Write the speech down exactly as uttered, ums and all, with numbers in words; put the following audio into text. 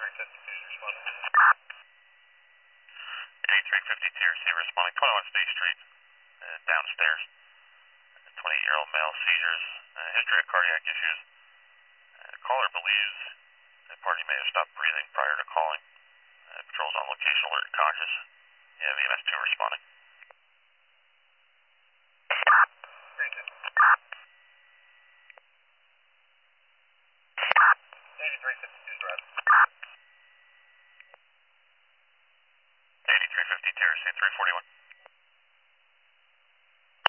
eighty-three fifty T R C responding, twenty-one State Street, uh, downstairs. twenty-eight-year-old male, seizures, uh, history of cardiac issues. Uh, caller believes the party may have stopped breathing prior to calling. Uh, patrol's on location, alert and conscious. You have E M S two responding. eighty-three fifty-two drive. eighty-three fifty T R C three forty-one.